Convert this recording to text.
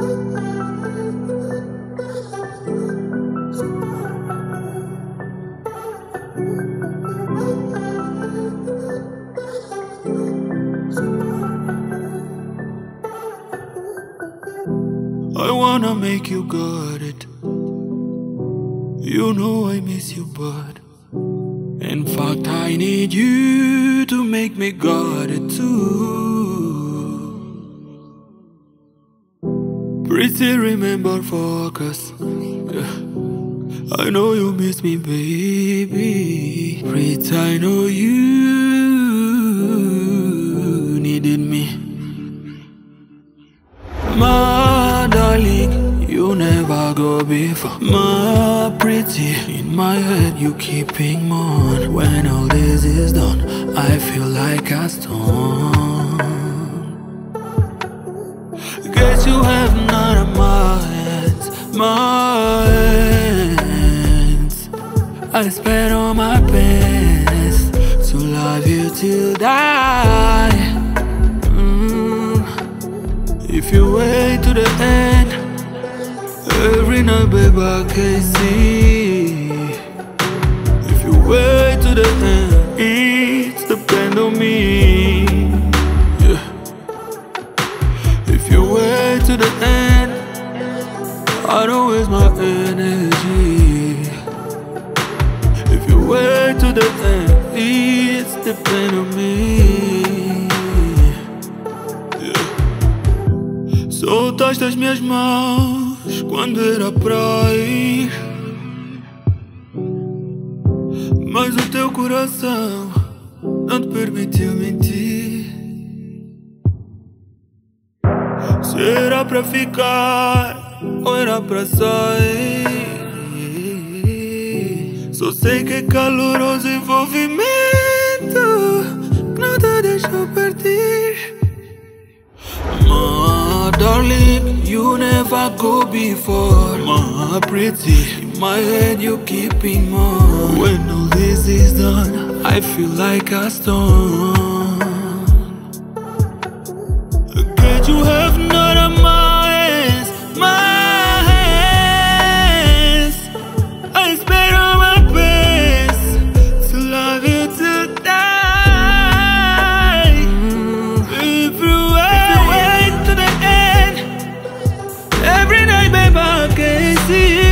I wanna make you got it. You know I miss you, but in fact I need you to make me got it too. Pretty remember focus. I know you miss me, baby. Pretty I know you needed me. My darling, you never go before. My pretty, in my head you keeping on. When all this is done, I feel like a stone. Guess you have none of my hands, my hands. I spent all my best to love you till die. If you wait to the end, every night, baby, I can see. If you wait to the end, it's depend on me. Yeah. If you wait to the end, I don't waste my energy. If you wait to the end, it's depend on me. Soltaste as minhas mãos quando era pra ir, mas o teu coração não te permitiu mentir. Se era pra ficar ou era pra sair, só sei que é caloroso envolvimento que não te deixou partir. My darling, you never go before. My pretty, in my head you keeping on. When all this is done, I feel like a stone. Can't you have none of my hands, my hands? I spent all my best to love you to die. If you wait to the end, every night, baby, I can see.